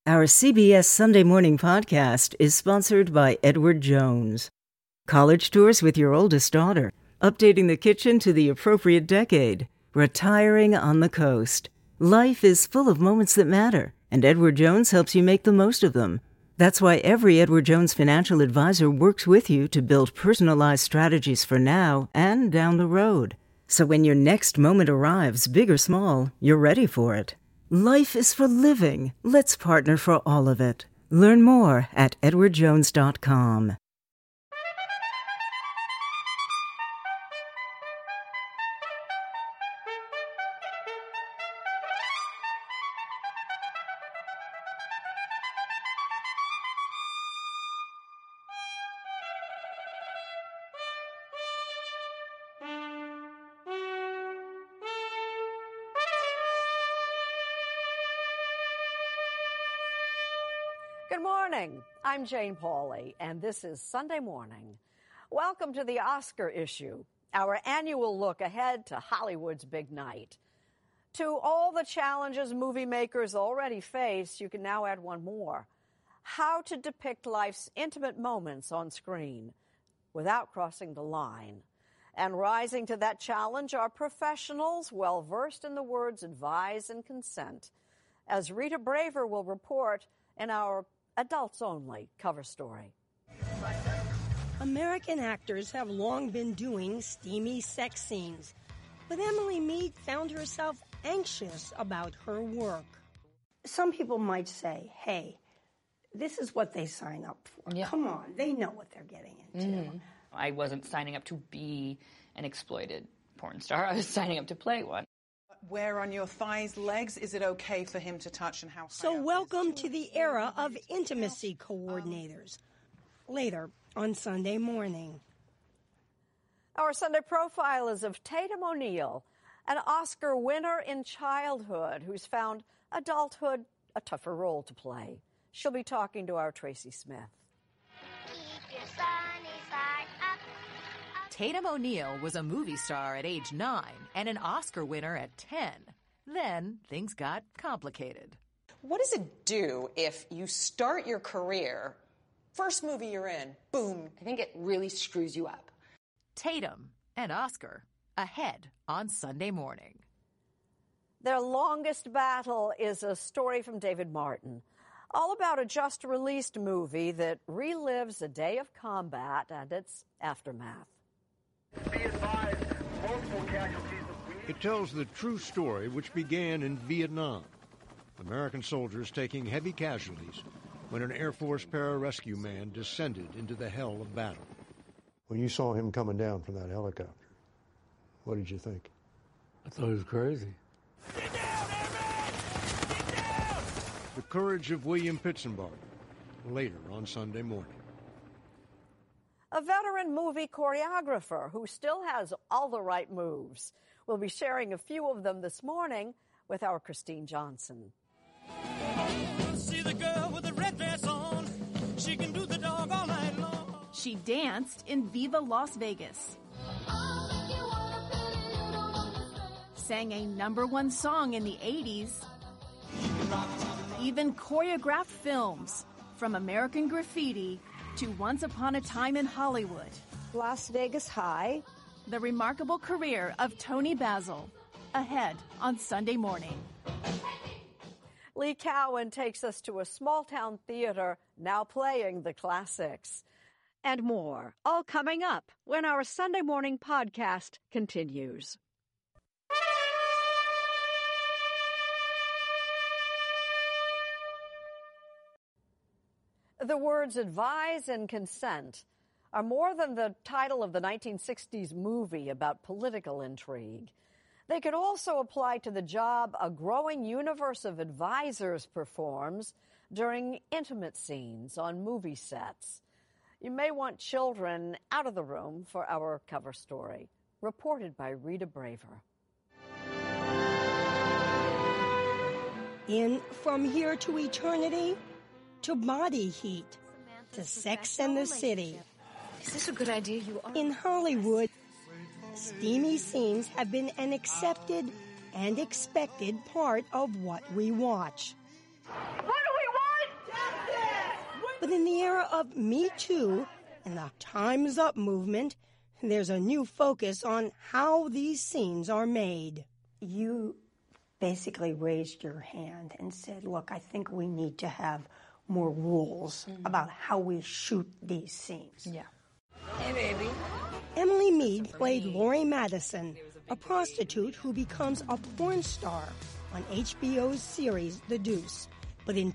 Our CBS Sunday Morning podcast is sponsored by Edward Jones. College tours with your oldest daughter, updating the kitchen to the appropriate decade, retiring on the coast. Life is full of moments that matter, and Edward Jones helps you make the most of them. That's why every Edward Jones financial advisor works with you to build personalized strategies for now and down the road. So when your next moment arrives, big or small, you're ready for it. Life is for living. Let's partner for all of it. Learn more at edwardjones.com. Good morning. I'm Jane Pauley, and this is Sunday Morning. Welcome to the Oscar issue, our annual look ahead to Hollywood's big night. To all the challenges movie makers already face, you can now add one more: how to depict life's intimate moments on screen without crossing the line. And rising to that challenge are professionals well versed in the words advise and consent, as Rita Braver will report in our adults-only cover story. American actors have long been doing steamy sex scenes, but Emily Mead found herself anxious about her work. Some people might say, hey, this is what they sign up for. Yeah. Come on, they know what they're getting into. Mm-hmm. I wasn't signing up to be an exploited porn star. I was signing up to play one. Where on your thighs, legs, is it okay for him to touch, and how high? So welcome to the era of intimacy coordinators. Later on Sunday Morning. Our Sunday profile is of Tatum O'Neal, an Oscar winner in childhood who's found adulthood a tougher role to play. She'll be talking to our Tracy Smith. Tatum O'Neal was a movie star at age 9 and an Oscar winner at 10. Then things got complicated. What does it do if you start your career, first movie you're in, boom? I think it really screws you up. Tatum and Oscar ahead on Sunday Morning. Their longest battle is a story from David Martin, all about a just-released movie that relives a day of combat and its aftermath. It tells the true story which began in Vietnam. American soldiers taking heavy casualties when an Air Force pararescue man descended into the hell of battle. When you saw him coming down from that helicopter, what did you think? I thought he was crazy. Get down, airman! Get down! The courage of William Pitsenbarger, later on Sunday Morning. A veteran movie choreographer who still has all the right moves. We'll be sharing a few of them this morning with our Christine Johnson. See the girl with the red dress on. She can do the dog all night long. She danced in Viva Las Vegas. Sang a #1 song in the 80s. Even choreographed films, from American Graffiti to Once Upon a Time in Hollywood. Las Vegas High. The remarkable career of Toni Basil, ahead on Sunday Morning. Lee Cowan takes us to a small-town theater now playing the classics. And more, all coming up when our Sunday Morning podcast continues. The words advise and consent are more than the title of the 1960s movie about political intrigue. They could also apply to the job a growing universe of advisors performs during intimate scenes on movie sets. You may want children out of the room for our cover story, reported by Rita Braver. In From Here to Eternity, to Body Heat, to Sex and the City. Is this a good idea? You are. In Hollywood, steamy scenes have been an accepted and expected part of what we watch. What do we want? But in the era of Me Too and the Time's Up movement, there's a new focus on how these scenes are made. You basically raised your hand and said, look, I think we need to have more rules about how we shoot these scenes. Yeah. Hey, baby. Emily Mead played Laurie Madison, a prostitute who becomes a porn star on HBO's series The Deuce. But in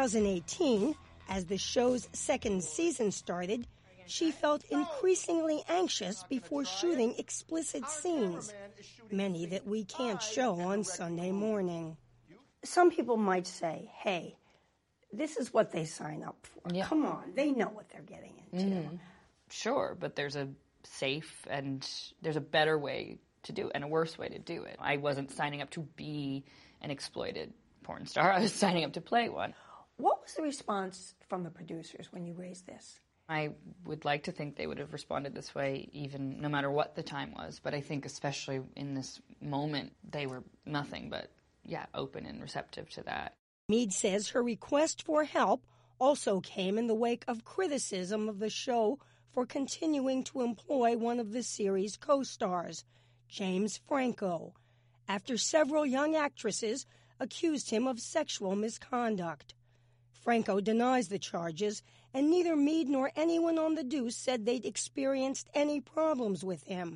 2018, as the show's second season started, she felt increasingly anxious before shooting explicit scenes, many that we can't show on Sunday morning. Some people might say, hey, this is what they sign up for. Yeah. Come on, they know what they're getting into. Sure, but there's a safe and there's a better way to do it and a worse way to do it. I wasn't signing up to be an exploited porn star. I was signing up to play one. What was the response from the producers when you raised this? I would like to think they would have responded this way even no matter what the time was, but I think especially in this moment, they were nothing but, open and receptive to that. Mead says her request for help also came in the wake of criticism of the show for continuing to employ one of the series' co-stars, James Franco, after several young actresses accused him of sexual misconduct. Franco denies the charges, and neither Mead nor anyone on The Deuce said they'd experienced any problems with him.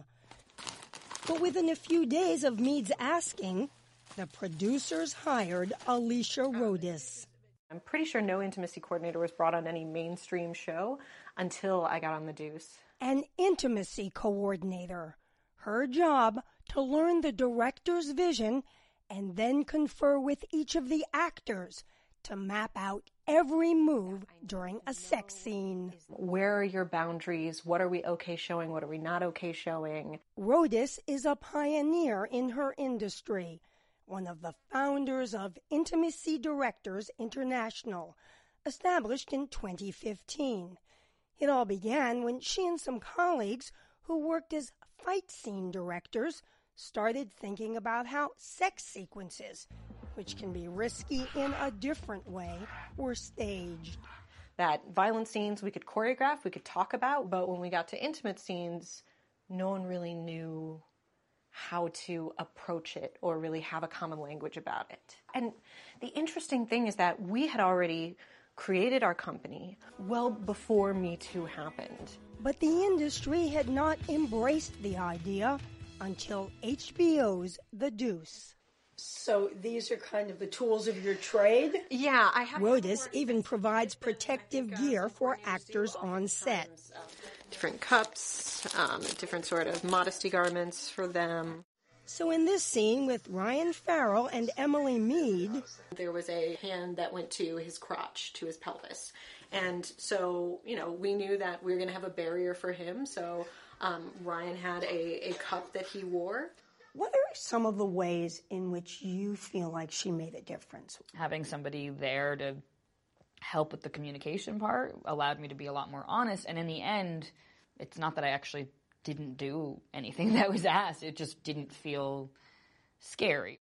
But within a few days of Mead's asking, the producers hired Alicia Rodis. I'm pretty sure no intimacy coordinator was brought on any mainstream show until I got on The Deuce. An intimacy coordinator. Her job to learn the director's vision and then confer with each of the actors to map out every move during a sex scene. Where are your boundaries? What are we okay showing? What are we not okay showing? Rodis is a pioneer in her industry, one of the founders of Intimacy Directors International, established in 2015. It all began when she and some colleagues who worked as fight scene directors started thinking about how sex sequences, which can be risky in a different way, were staged. That violent scenes we could choreograph, we could talk about, but when we got to intimate scenes, no one really knew how to approach it or really have a common language about it. And the interesting thing is that we had already created our company well before Me Too happened. But the industry had not embraced the idea until HBO's The Deuce. So these are kind of the tools of your trade? Yeah, I have. Rodis even provides protective gear for actors on set. Different cups, different sort of modesty garments for them. So in this scene with Ryan Farrell and Emily Mead, there was a hand that went to his crotch, to his pelvis. And so, we knew that we were going to have a barrier for him. So Ryan had a cup that he wore. What are some of the ways in which you feel like she made a difference? Having somebody there to help with the communication part allowed me to be a lot more honest. And in the end, it's not that I actually didn't do anything that was asked. It just didn't feel scary.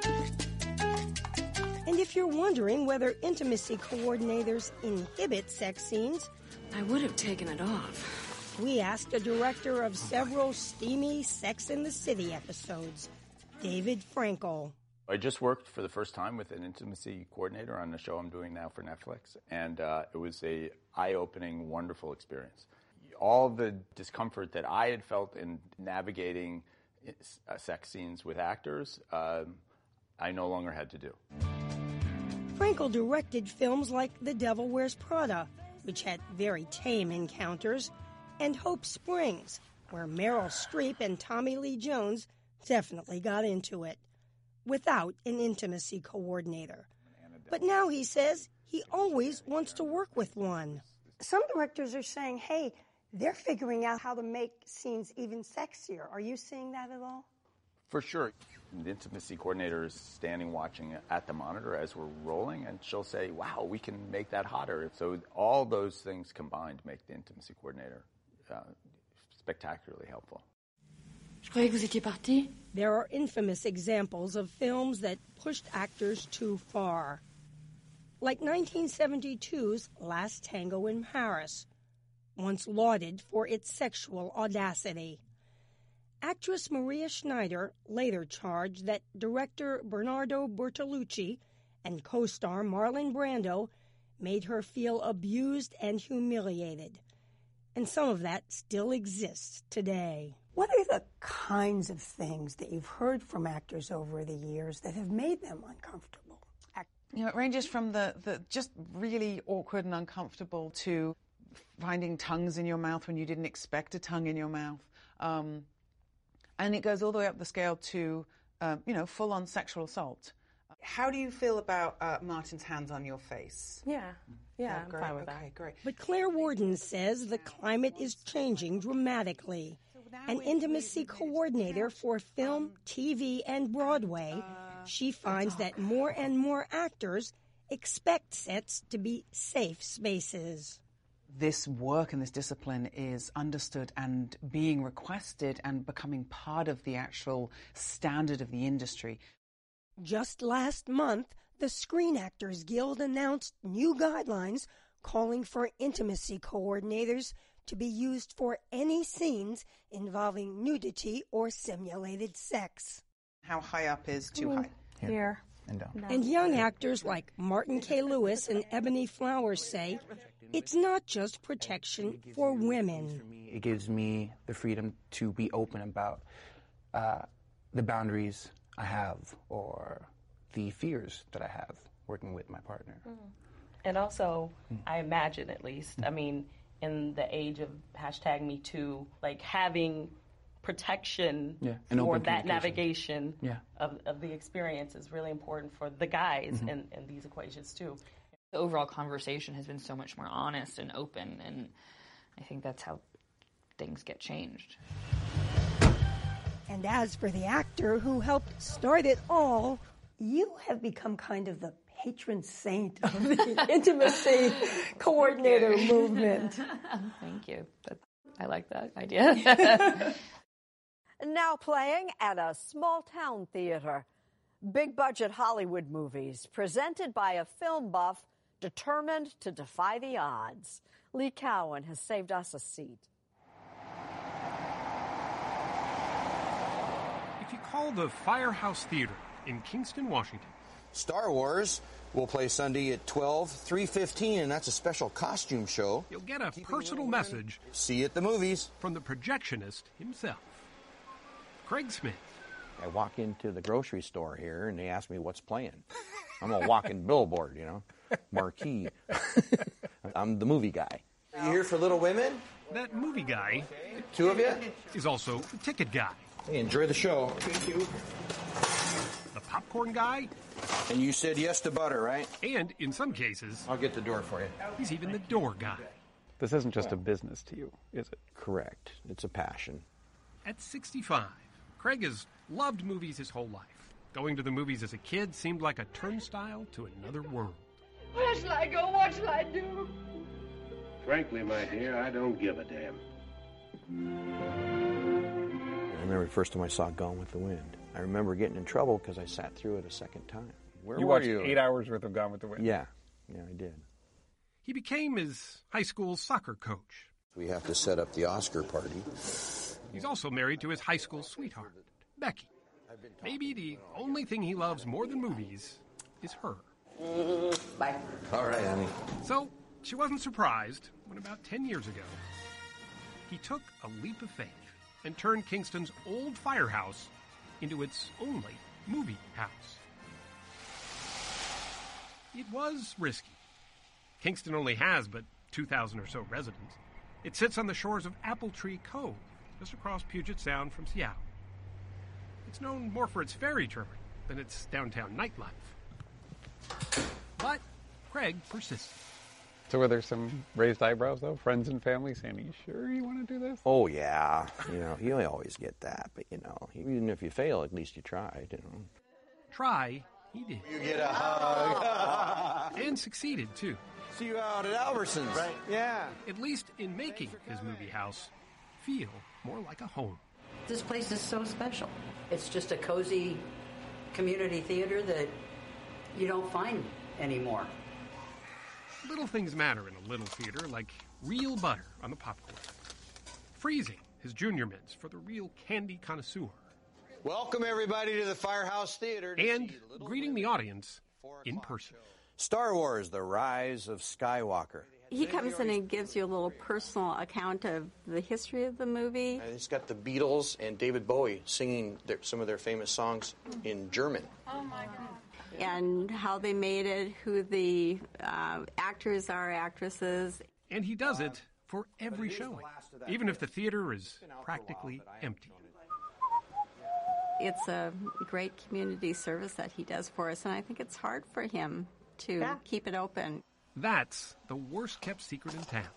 And if you're wondering whether intimacy coordinators inhibit sex scenes, I would have taken it off. We asked a director of several steamy Sex and the City episodes, David Frankel. I just worked for the first time with an intimacy coordinator on a show I'm doing now for Netflix, and it was a eye-opening, wonderful experience. All the discomfort that I had felt in navigating sex scenes with actors, I no longer had to do. Frankel directed films like The Devil Wears Prada, which had very tame encounters, and Hope Springs, where Meryl Streep and Tommy Lee Jones definitely got into it, without an intimacy coordinator. But now he says he always wants to work with one. Some directors are saying, hey, they're figuring out how to make scenes even sexier. Are you seeing that at all? For sure. The intimacy coordinator is standing watching at the monitor as we're rolling, and she'll say, wow, we can make that hotter. So all those things combined make the intimacy coordinator spectacularly helpful. Je croyais que vous étiez parti. There are infamous examples of films that pushed actors too far. like 1972's Last Tango in Paris, once lauded for its sexual audacity. Actress Maria Schneider later charged that director Bernardo Bertolucci and co-star Marlon Brando made her feel abused and humiliated. And some of that still exists today. What are the kinds of things that you've heard from actors over the years that have made them uncomfortable? It ranges from the just really awkward and uncomfortable to finding tongues in your mouth when you didn't expect a tongue in your mouth. And it goes all the way up the scale to, full-on sexual assault. How do you feel about Martin's hands on your face? Yeah, I'm great. fine with that. Okay, great. But Claire Worden says the climate is changing dramatically. An intimacy coordinator for film, TV, and Broadway, she finds that more and more actors expect sets to be safe spaces. This work and this discipline is understood and being requested and becoming part of the actual standard of the industry. Just last month, the Screen Actors Guild announced new guidelines calling for intimacy coordinators to be used for any scenes involving nudity or simulated sex. How high up is too high? Here. And down. And young actors like Martin K. Lewis and Ebony Flowers say it's not just protection for women. It gives me the freedom to be open about the boundaries I have or the fears that I have working with my partner. And also, I imagine at least, in the age of #MeToo, like having protection for that navigation of the experience is really important for the guys in these equations too. The overall conversation has been so much more honest and open, and I think that's how things get changed. And as for the actor who helped start it all, you have become kind of the patron saint of the intimacy coordinator movement. Thank you. I like that idea. Now playing at a small-town theater, big-budget Hollywood movies presented by a film buff determined to defy the odds. Lee Cowan has saved us a seat. If you call the Firehouse Theater in Kingston, Washington. Star Wars will play Sunday at 12, 3:15, and that's a special costume show. You'll get a personal message. See you at the movies. From the projectionist himself, Craig Smith. I walk into the grocery store here, and they ask me what's playing. I'm a walking billboard, marquee. I'm the movie guy. Are you here for Little Women? That movie guy. Two of you? Is also the ticket guy. Hey, enjoy the show. Thank you. The popcorn guy. And you said yes to butter, right? And in some cases... I'll get the door for you. He's even the door guy. This isn't just a business to you, is it? Correct. It's a passion. At 65, Craig has loved movies his whole life. Going to the movies as a kid seemed like a turnstile to another world. Where shall I go? What shall I do? Frankly, my dear, I don't give a damn. I remember the first time I saw Gone with the Wind. I remember getting in trouble because I sat through it a second time. Where were you? 8 hours worth of Gone with the Wind. Yeah, I did. He became his high school soccer coach. We have to set up the Oscar party. He's also married to his high school sweetheart, Becky. Maybe the only thing he loves more than movies is her. Bye. All right, honey. So she wasn't surprised when about 10 years ago, he took a leap of faith and turned Kingston's old firehouse into its only movie house. It was risky. Kingston only has but 2,000 or so residents. It sits on the shores of Apple Tree Cove, just across Puget Sound from Seattle. It's known more for its ferry terminal than its downtown nightlife. But Craig persisted. So were there some raised eyebrows, though? Friends and family saying, are you sure you want to do this? Oh, yeah. You always get that. But, even if you fail, at least you tried, Try, he did. You get a hug. And succeeded, too. See you out at Albertsons. Right. Yeah. At least in making his movie house feel more like a home. This place is so special. It's just a cozy community theater that you don't find anymore. Little things matter in a little theater, like real butter on the popcorn. Freezing his Junior Mints for the real candy connoisseur. Welcome, everybody, to the Firehouse Theater. And greeting the audience in person. Star Wars, The Rise of Skywalker. He comes in and gives you a little personal account of the history of the movie. And it's got the Beatles and David Bowie singing some of their famous songs in German. Oh, my God. And how they made it, who the actors are, actresses. And he does it for every showing, even if the theater is practically empty. It's a great community service that he does for us, and I think it's hard for him to keep it open. That's the worst-kept secret in town.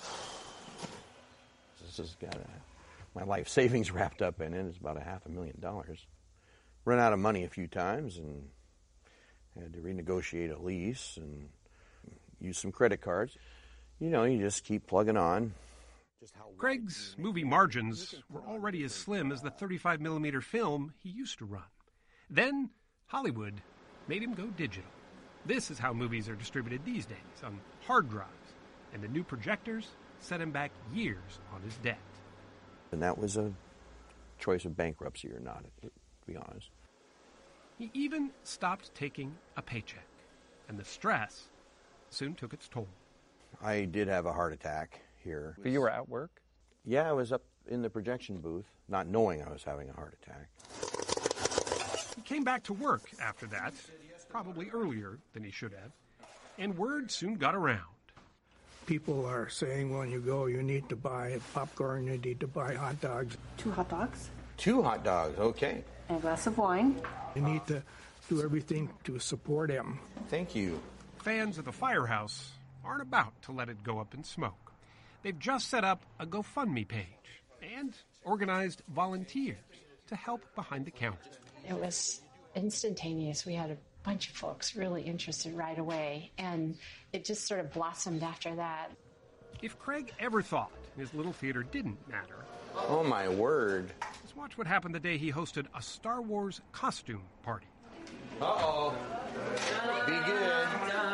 This has got my life savings wrapped up in it. It's about $500,000. Run out of money a few times and had to renegotiate a lease and use some credit cards. You know, you just keep plugging on. Craig's movie margins were already as slim as the 35mm film he used to run. Then Hollywood made him go digital. This is how movies are distributed these days, on hard drives. And the new projectors set him back years on his debt. And that was a choice of bankruptcy or not, to be honest. He even stopped taking a paycheck. And the stress soon took its toll. I did have a heart attack here. But you were at work? Yeah, I was up in the projection booth, not knowing I was having a heart attack. He came back to work after that, probably earlier than he should have, and word soon got around. People are saying when you go, you need to buy popcorn, you need to buy hot dogs. 2 hot dogs. 2 hot dogs, okay. And a glass of wine. You need to do everything to support him. Thank you. Fans of the Firehouse aren't about to let it go up in smoke. They've just set up a GoFundMe page and organized volunteers to help behind the counter. It was instantaneous. We had a bunch of folks really interested right away, and it just sort of blossomed after that. If Craig ever thought his little theater didn't matter... Oh, my word. Let's watch what happened the day he hosted a Star Wars costume party. Uh-oh. Be good.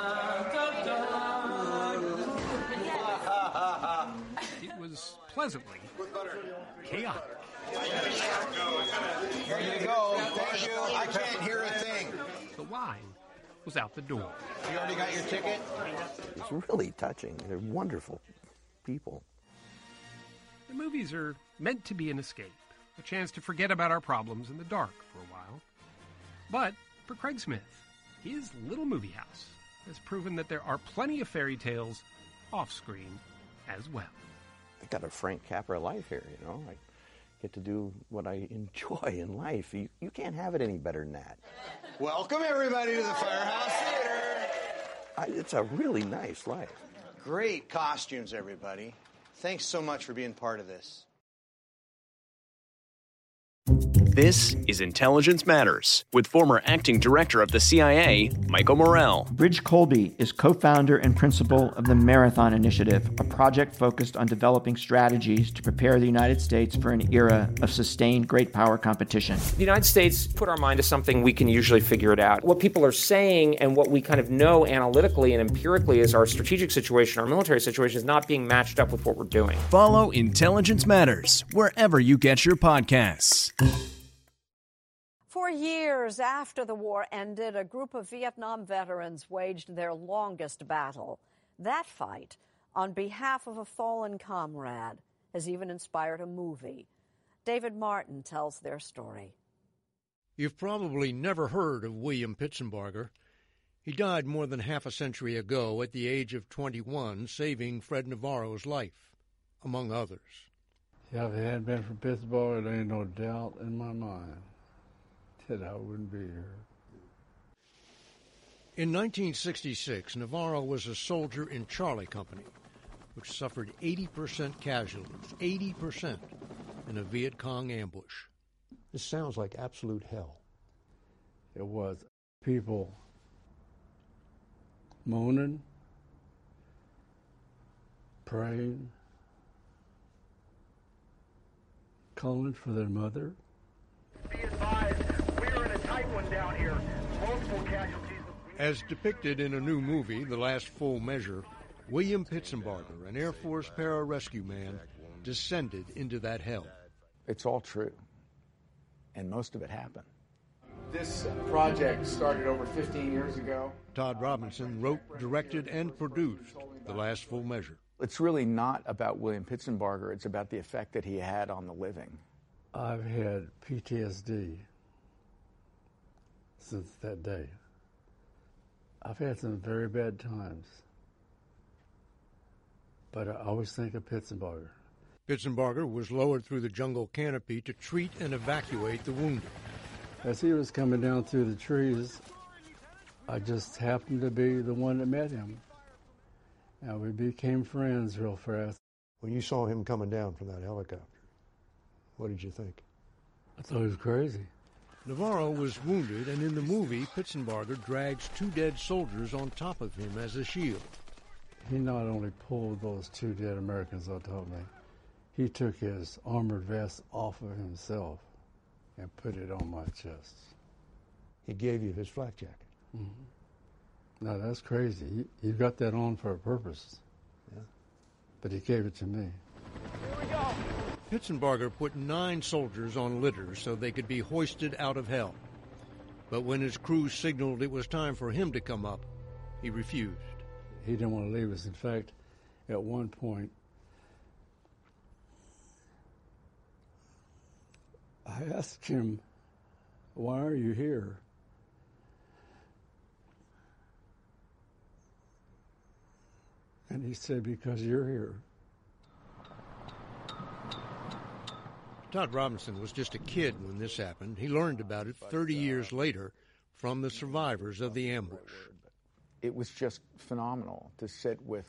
It was pleasantly chaotic. Here you go. Thank you. I can't hear a thing. The wine was out the door. You already got your ticket? It's really touching. They're wonderful people. The movies are meant to be an escape, a chance to forget about our problems in the dark for a while. But for Craig Smith, his little movie house has proven that there are plenty of fairy tales off-screen as well. I got a Frank Capra life here, you know. I get to do what I enjoy in life. You can't have it any better than that. Welcome, everybody, to the Firehouse Theater. It's a really nice life. Great costumes, everybody. Thanks so much for being part of this. This is Intelligence Matters with former acting director of the CIA, Michael Morell. Ridge Colby is co-founder and principal of the Marathon Initiative, a project focused on developing strategies to prepare the United States for an era of sustained great power competition. The United States put our mind to something, we can usually figure it out. What people are saying and what we kind of know analytically and empirically is our strategic situation, our military situation is not being matched up with what we're doing. Follow Intelligence Matters wherever you get your podcasts. For years after the war ended, a group of Vietnam veterans waged their longest battle. That fight, on behalf of a fallen comrade, has even inspired a movie. David Martin tells their story. You've probably never heard of William Pitsenbarger. He died more than half a century ago at the age of 21, saving Fred Navarro's life, among others. Yeah, if it hadn't been for Pitsenbarger, there ain't no doubt in my mind that I wouldn't be here. In 1966, Navarro was a soldier in Charlie Company, which suffered 80% casualties, 80% in a Viet Cong ambush. This sounds like absolute hell. It was. People moaning, praying, calling for their mother. Be advised, we are in a tight one down here. Multiple casualties. As depicted in a new movie, The Last Full Measure, William Pitsenbarger, an Air Force pararescue man, descended into that hell. It's all true, and most of it happened. This project started over 15 years ago. Todd Robinson wrote, directed, and produced The Last Full Measure. It's really not about William Pitsenbarger. It's about the effect that he had on the living. I've had PTSD since that day. I've had some very bad times, but I always think of Pitsenbarger. Pitsenbarger was lowered through the jungle canopy to treat and evacuate the wounded. As he was coming down through the trees, I just happened to be the one that met him. And we became friends real fast. When you saw him coming down from that helicopter, what did you think? I thought he was crazy. Navarro was wounded, and in the movie, Pitsenbarger drags 2 dead soldiers on top of him as a shield. He not only pulled those 2 dead Americans on top of me, he took his armored vest off of himself and put it on my chest. He gave you his flak jacket. Mm-hmm. Now that's crazy. He got that on for a purpose. Yeah. But he gave it to me. Here we go. Pitsenbarger put 9 soldiers on litters so they could be hoisted out of hell. But when his crew signaled it was time for him to come up, he refused. He didn't want to leave us. In fact, at one point, I asked him, "Why are you here?" And he said, "Because you're here." Todd Robinson was just a kid when this happened. He learned about it 30 years later from the survivors of the ambush. It was just phenomenal to sit with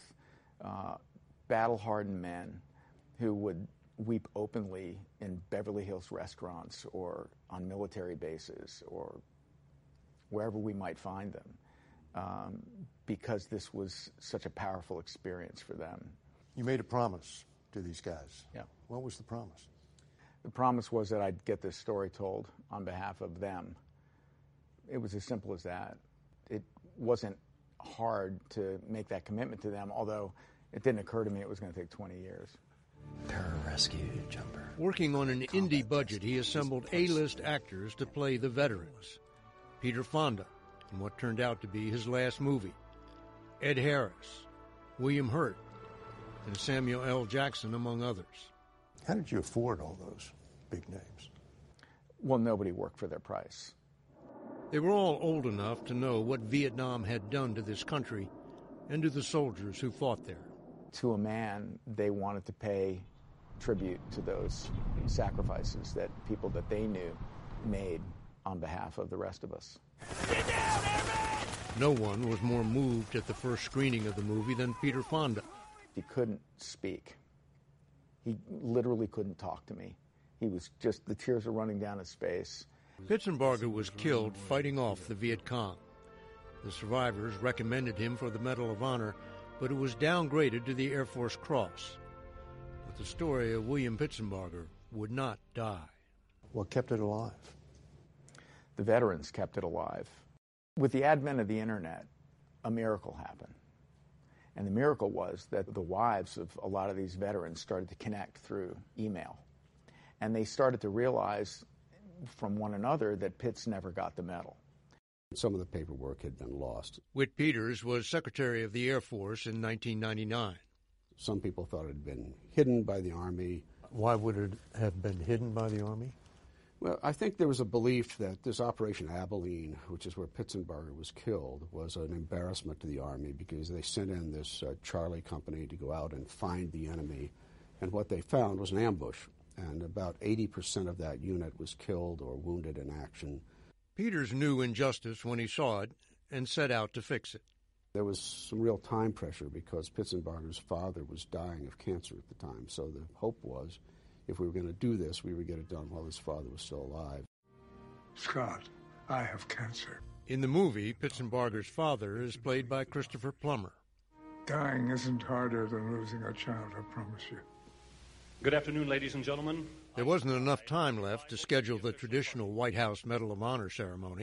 battle-hardened men who would weep openly in Beverly Hills restaurants or on military bases or wherever we might find them, because this was such a powerful experience for them. You made a promise to these guys. Yeah. What was the promise? The promise was that I'd get this story told on behalf of them. It was as simple as that. It wasn't hard to make that commitment to them, although it didn't occur to me it was going to take 20 years. Pararescue jumper. Working on an indie budget, he assembled A-list actors to play the veterans. Peter Fonda, in what turned out to be his last movie, Ed Harris, William Hurt, and Samuel L. Jackson, among others. How did you afford all those big names? Well, nobody worked for their price. They were all old enough to know what Vietnam had done to this country and to the soldiers who fought there. To a man, they wanted to pay tribute to those sacrifices that people that they knew made on behalf of the rest of us. Get down, airman! No one was more moved at the first screening of the movie than Peter Fonda. He couldn't speak. He literally couldn't talk to me. He was just, the tears were running down his face. Pitsenbarger was killed fighting off the Viet Cong. The survivors recommended him for the Medal of Honor, but it was downgraded to the Air Force Cross. But the story of William Pitsenbarger would not die. What kept it alive? The veterans kept it alive. With the advent of the internet, a miracle happened. And the miracle was that the wives of a lot of these veterans started to connect through email. And they started to realize from one another that Pitts never got the medal. Some of the paperwork had been lost. Whit Peters was Secretary of the Air Force in 1999. Some people thought it had been hidden by the Army. Why would it have been hidden by the Army? Well, I think there was a belief that this Operation Abilene, which is where Pitsenbarger was killed, was an embarrassment to the Army because they sent in this Charlie company to go out and find the enemy. And what they found was an ambush. And about 80% of that unit was killed or wounded in action. Peters knew injustice when he saw it and set out to fix it. There was some real time pressure because Pitsenbarger's father was dying of cancer at the time. So the hope was, if we were going to do this, we would get it done while his father was still alive. Scott, I have cancer. In the movie, Pitsenbarger's father is played by Christopher Plummer. Dying isn't harder than losing a child, I promise you. Good afternoon, ladies and gentlemen. There wasn't enough time left to schedule the traditional White House Medal of Honor ceremony.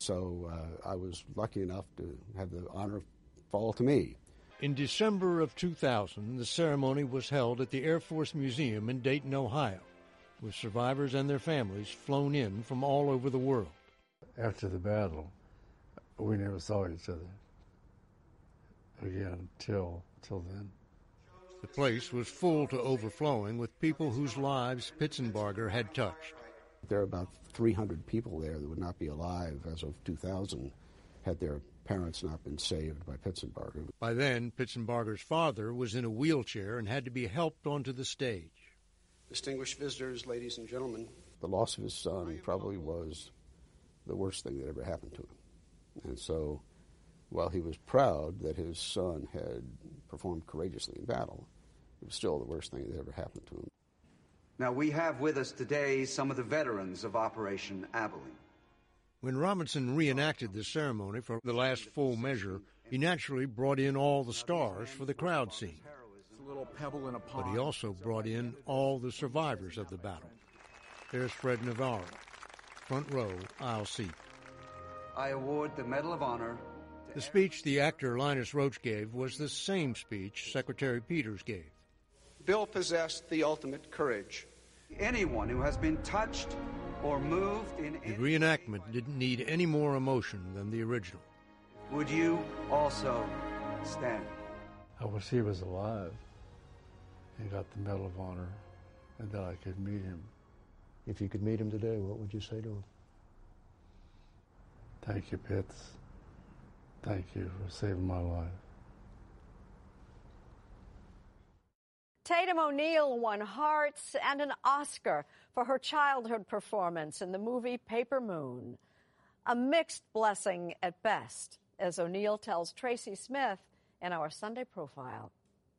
So I was lucky enough to have the honor fall to me. In December of 2000, the ceremony was held at the Air Force Museum in Dayton, Ohio, with survivors and their families flown in from all over the world. After the battle, we never saw each other again till then. The place was full to overflowing with people whose lives Pitsenbarger had touched. There are about 300 people there that would not be alive as of 2000 had their parents not been saved by Pitsenbarger. By then, Pitsenbarger's father was in a wheelchair and had to be helped onto the stage. Distinguished visitors, ladies and gentlemen, the loss of his son probably was the worst thing that ever happened to him. And so, while he was proud that his son had performed courageously in battle, it was still the worst thing that ever happened to him. Now, we have with us today some of the veterans of Operation Abilene. When Robinson reenacted the ceremony for the last full measure, he naturally brought in all the stars for the crowd scene. It's a little pebble in a pond. But he also brought in all the survivors of the battle. There's Fred Navarro, front row, aisle seat. I award the Medal of Honor. The speech the actor Linus Roach gave was the same speech Secretary Peters gave. Bill possessed the ultimate courage. Anyone who has been touched or moved in The reenactment didn't need any more emotion than the original. Would you also stand? I wish he was alive and got the Medal of Honor and that I could meet him. If you could meet him today, what would you say to him? Thank you, Pitts. Thank you for saving my life. Tatum O'Neal won hearts and an Oscar for her childhood performance in the movie Paper Moon. A mixed blessing at best, as O'Neal tells Tracy Smith in our Sunday Profile.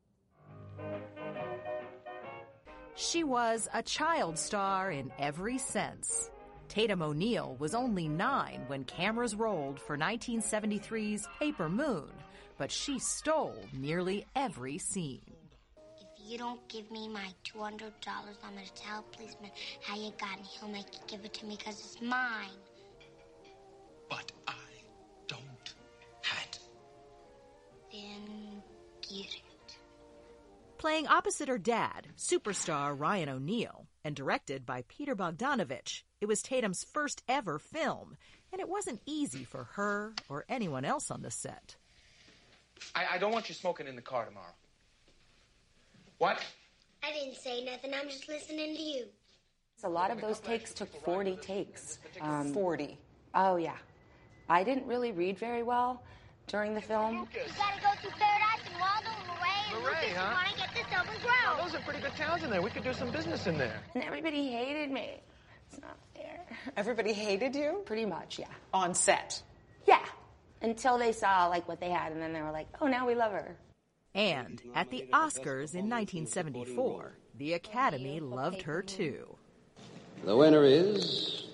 She was a child star in every sense. Tatum O'Neal was only 9 when cameras rolled for 1973's Paper Moon, but she stole nearly every scene. If you don't give me my $200, I'm going to tell a policeman how you got it, and he'll make you give it to me because it's mine. But I don't have it. Then get it. Playing opposite her dad, superstar Ryan O'Neal, and directed by Peter Bogdanovich, it was Tatum's first ever film, and it wasn't easy for her or anyone else on the set. I don't want you smoking in the car tomorrow. What? I didn't say nothing. I'm just listening to you. A lot of those takes took 40 takes. 40? Oh, yeah. I didn't really read very well during the film. You gotta go through Paradise and Waldo and Luray and Lucas. huh? You wanna get this open ground. Oh, those are pretty good towns in there. We could do some business in there. And everybody hated me. It's not fair. Everybody hated you? Pretty much, yeah. On set? Yeah. Until they saw, like, what they had, and then they were like, oh, now we love her. And at the Oscars in 1974, the Academy loved her too. The winner is...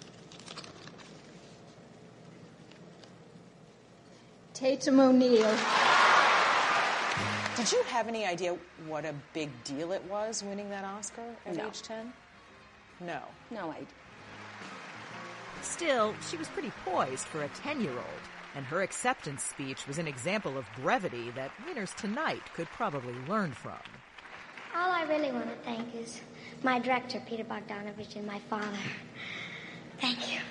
Tatum O'Neal. Did you have any idea what a big deal it was winning that Oscar at age 10? No. No idea. Still, she was pretty poised for a 10-year-old, and her acceptance speech was an example of brevity that winners tonight could probably learn from. All I really want to thank is my director, Peter Bogdanovich, and my father. Thank you.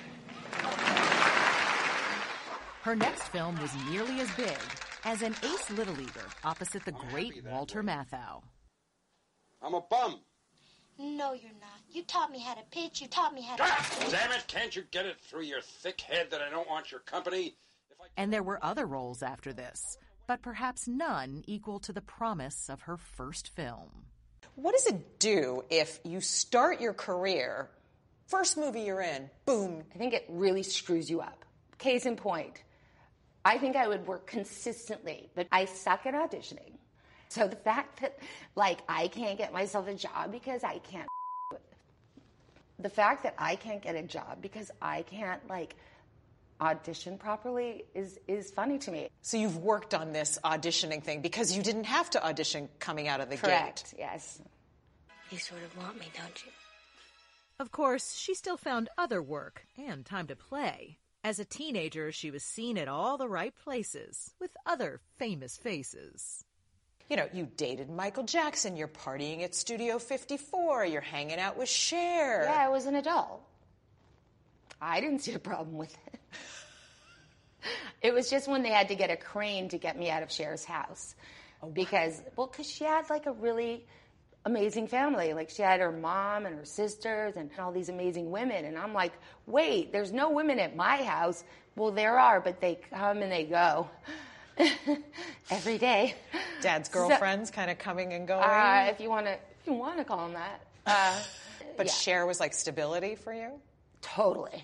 Her next film was nearly as big as an ace Little Leaguer opposite the great Walter Matthau. I'm a bum. No, you're not. You taught me how to pitch. You taught me how to... Damn it, can't you get it through your thick head that I don't want your company? And there were other roles after this, but perhaps none equal to the promise of her first film. What does it do if you start your career, first movie you're in, boom? I think it really screws you up. Case in point, I think I would work consistently, but I suck at auditioning. So the fact that, like, I can't get myself a job because I can't... The fact that I can't get a job because I can't, like, audition properly is funny to me. So you've worked on this auditioning thing because you didn't have to audition coming out of the Correct, gate. Yes. You sort of want me, don't you? Of course, she still found other work and time to play. As a teenager, she was seen at all the right places with other famous faces. You know, you dated Michael Jackson, you're partying at Studio 54, you're hanging out with Cher. Yeah, I was an adult. I didn't see a problem with it. It was just when they had to get a crane to get me out of Cher's house. Because she had like a really amazing family. Like she had her mom and her sisters and all these amazing women. And I'm like, wait, there's no women at my house. Well, there are, but they come and they go every day. Dad's girlfriends kind of coming and going? If you want to call them that. But Cher was like stability for you? Totally.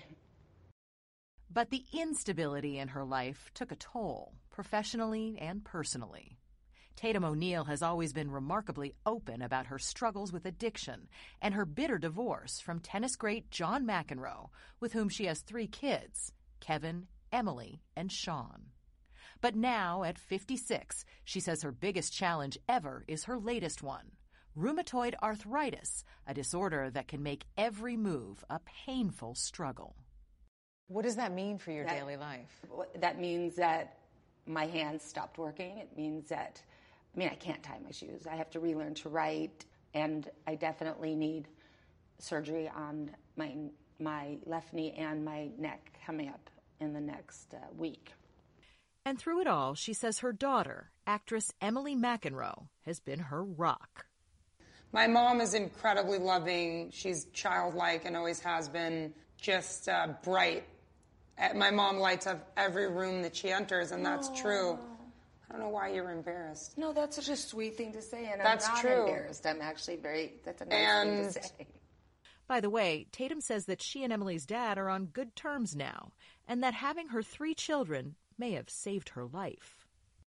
But the instability in her life took a toll, professionally and personally. Tatum O'Neal has always been remarkably open about her struggles with addiction and her bitter divorce from tennis great John McEnroe, with whom she has 3 kids, Kevin, Emily, and Sean. But now, at 56, she says her biggest challenge ever is her latest one, rheumatoid arthritis, a disorder that can make every move a painful struggle. What does that mean for your daily life? That means that my hands stopped working. It means that, I can't tie my shoes. I have to relearn to write, and I definitely need surgery on my left knee and my neck coming up in the next week. And through it all, she says her daughter, actress Emily McEnroe, has been her rock. My mom is incredibly loving. She's childlike and always has been, just bright. My mom lights up every room that she enters, and that's true. I don't know why you're embarrassed. No, that's such a sweet thing to say, and that's I'm not true. embarrassed. I'm actually that's a nice thing to say. By the way, Tatum says that she and Emily's dad are on good terms now, and that having her 3 children may have saved her life.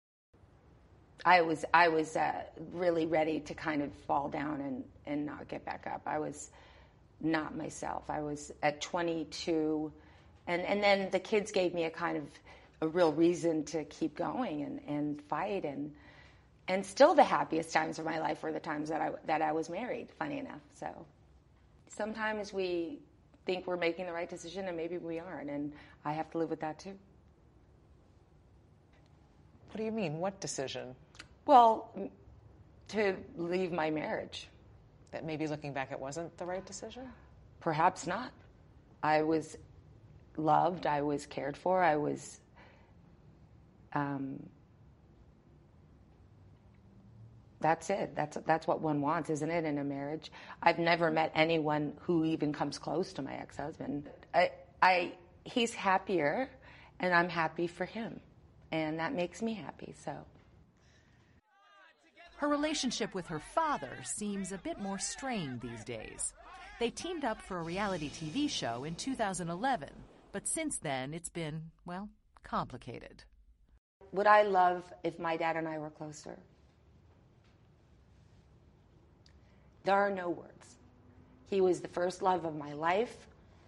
I was really ready to kind of fall down and not get back up. I was not myself. I was at 22, and then the kids gave me a real reason to keep going and fight, and still the happiest times of my life were the times that I was married, funny enough. So sometimes we think we're making the right decision and maybe we aren't, and I have to live with that too. What do you mean? What decision? Well, to leave my marriage. That maybe looking back it wasn't the right decision? Perhaps not. I was loved, I was cared for, I was that's it. That's what one wants, isn't it, in a marriage? I've never met anyone who even comes close to my ex-husband. He's happier, and I'm happy for him, and that makes me happy, so. Her relationship with her father seems a bit more strained these days. They teamed up for a reality TV show in 2011, but since then it's been, well, complicated. Would I love if my dad and I were closer? There are no words. He was the first love of my life,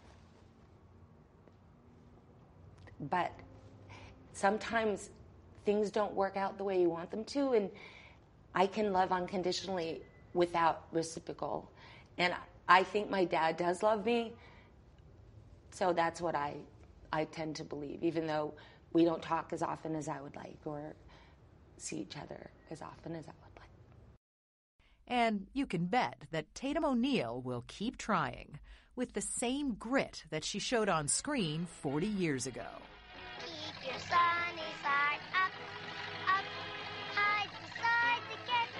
but sometimes things don't work out the way you want them to, and I can love unconditionally without reciprocal. And I think my dad does love me, so that's what I tend to believe, even though we don't talk as often as I would like or see each other as often as I would like. And you can bet that Tatum O'Neal will keep trying with the same grit that she showed on screen 40 years ago. Keep your sunny side up, up, hide the side that gets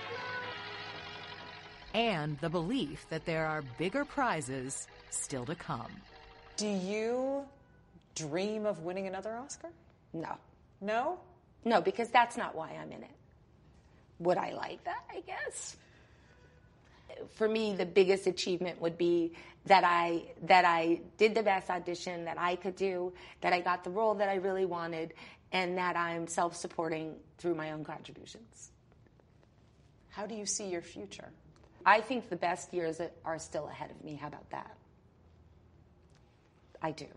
blue. And the belief that there are bigger prizes still to come. Do you dream of winning another Oscar? No. No? No, because that's not why I'm in it. Would I like that? I guess. For me, the biggest achievement would be that I did the best audition that I could do, that I got the role that I really wanted, and that I'm self-supporting through my own contributions. How do you see your future? I think the best years are still ahead of me. How about that? I do.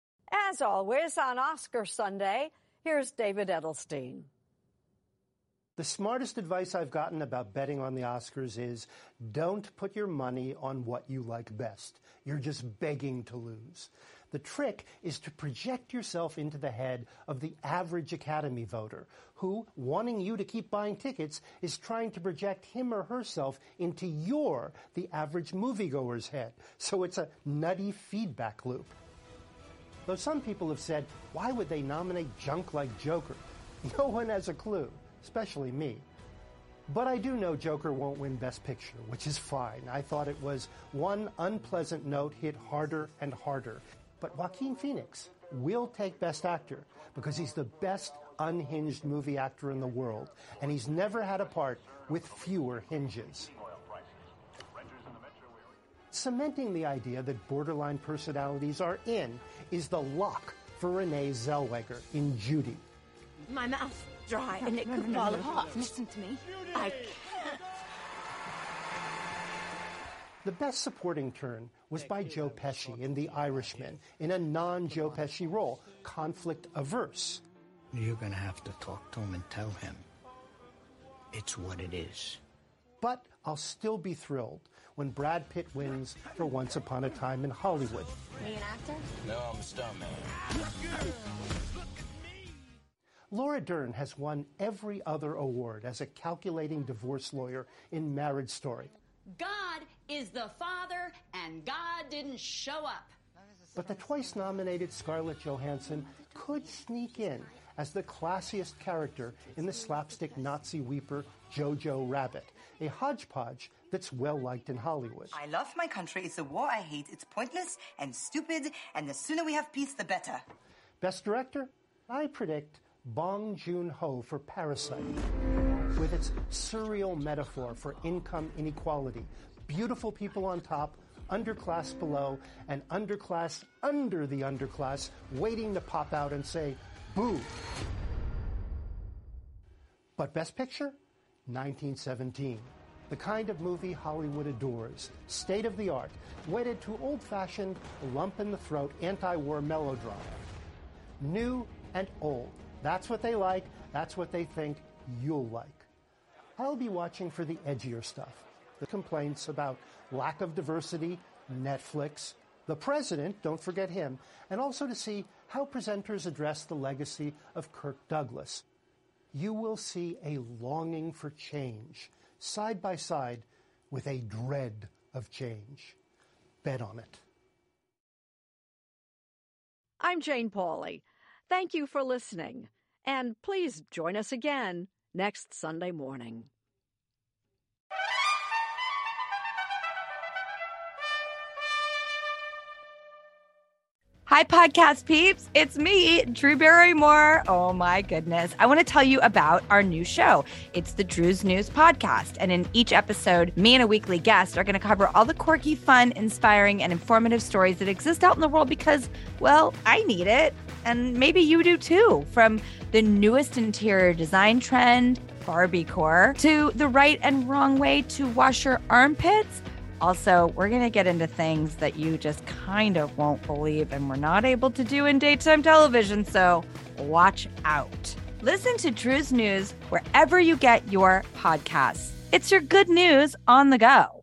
As always, on Oscar Sunday, here's David Edelstein. The smartest advice I've gotten about betting on the Oscars is don't put your money on what you like best. You're just begging to lose. The trick is to project yourself into the head of the average Academy voter who, wanting you to keep buying tickets, is trying to project him or herself into the average moviegoer's head. So it's a nutty feedback loop. Though some people have said, why would they nominate junk like Joker? No one has a clue. Especially me. But I do know Joker won't win Best Picture, which is fine. I thought it was one unpleasant note hit harder and harder. But Joaquin Phoenix will take Best Actor because he's the best unhinged movie actor in the world, and he's never had a part with fewer hinges. Cementing the idea that borderline personalities are in is the lock for Renee Zellweger in Judy. My mouth dry and it could fall apart. Listen to me. I can't. The best supporting turn was by Joe Pesci in The Irishman in a non-Joe Pesci role, conflict averse. You're going to have to talk to him and tell him it's what it is. But I'll still be thrilled when Brad Pitt wins for Once Upon a Time in Hollywood. Are you an actor? No, I'm a stuntman. Laura Dern has won every other award as a calculating divorce lawyer in Marriage Story. God is the Father, and God didn't show up. But the twice-nominated Scarlett Johansson could sneak in as the classiest character in the slapstick Nazi weeper Jojo Rabbit, a hodgepodge that's well-liked in Hollywood. I love my country. It's a war I hate. It's pointless and stupid, and the sooner we have peace, the better. Best Director? I predict Bong Joon-ho for Parasite. With its surreal metaphor for income inequality, beautiful people on top, underclass below, and underclass under the underclass waiting to pop out and say, boo. But Best Picture? 1917. The kind of movie Hollywood adores. State-of-the-art, wedded to old-fashioned, lump-in-the-throat anti-war melodrama. New and old. That's what they like. That's what they think you'll like. I'll be watching for the edgier stuff. The complaints about lack of diversity, Netflix, the president, don't forget him, and also to see how presenters address the legacy of Kirk Douglas. You will see a longing for change, side by side with a dread of change. Bet on it. I'm Jane Pauley. Thank you for listening, and please join us again next Sunday morning. Hi, podcast peeps. It's me, Drew Barrymore. Oh, my goodness. I want to tell you about our new show. It's the Drew's News Podcast. And in each episode, me and a weekly guest are going to cover all the quirky, fun, inspiring, and informative stories that exist out in the world because, well, I need it. And maybe you do too. From the newest interior design trend, Barbiecore, to the right and wrong way to wash your armpits. Also, we're going to get into things that you just kind of won't believe and we're not able to do in daytime television, so watch out. Listen to Drew's News wherever you get your podcasts. It's your good news on the go.